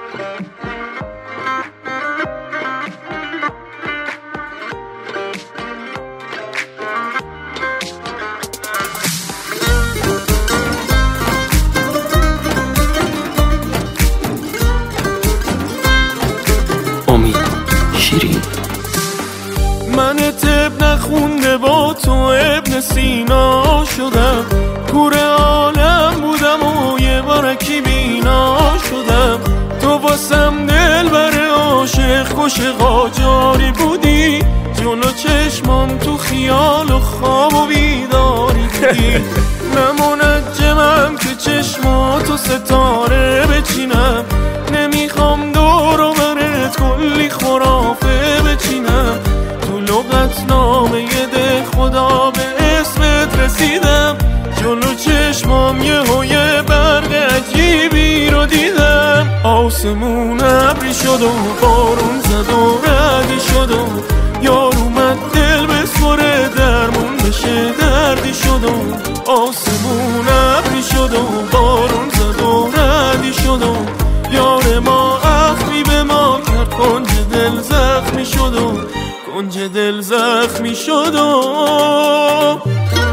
من طب نخونده با تو ابن سینا شدم، کور عالم بودم و یه بارکی بینا شدم. تو واسم دل بر عاشق کش قاجاری بودی، جلو چشمام تو خیال و خواب و بیداری بودی. من منجمم که چشماتو ستاره بچینم، نمیخوام دور و برت کلی خرافه بچینم. تو لغتنامه ده خدا به اسمت رسیدم، جلو چشمام یه برق عجیبی رو دیدم. آسمون ابری شد و بارون زد و ردی شد و یار اومد دل بسپره درمون بشه دردی شد و آسمون ابری شد و بارون زد و ردی شد و یار ما اخمی به ما کرد، کنج دل زخمی شد و کنج دل زخمی شد و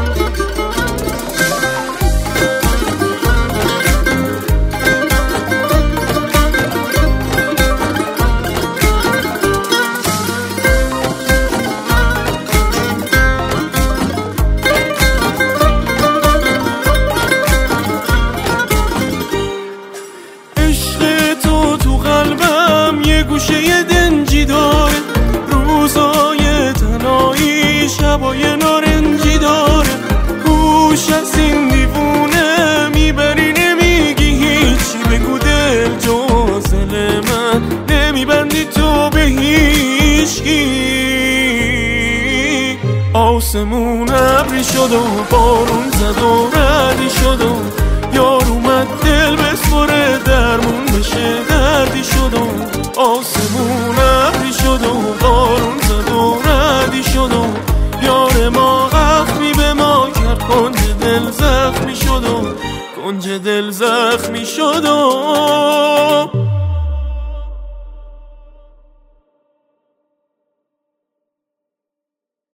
گوشه دنجی داره، روزای تنهایی شبای نارنجی داره. هوش از این دیوونه میبری نمیگی هیچی، بگو دل جز دل من نمیبندی تو به هیچکی. آسمون ابری شد و بارون زد و ردی شد و یار اومد دل بسپره درمون بشه دردی شد و آسمون ابری شد و بارون زد و ردی شد و یار ما اخمی به ما کرد، کنج دل زخمی شد و کنج دل زخمی شد و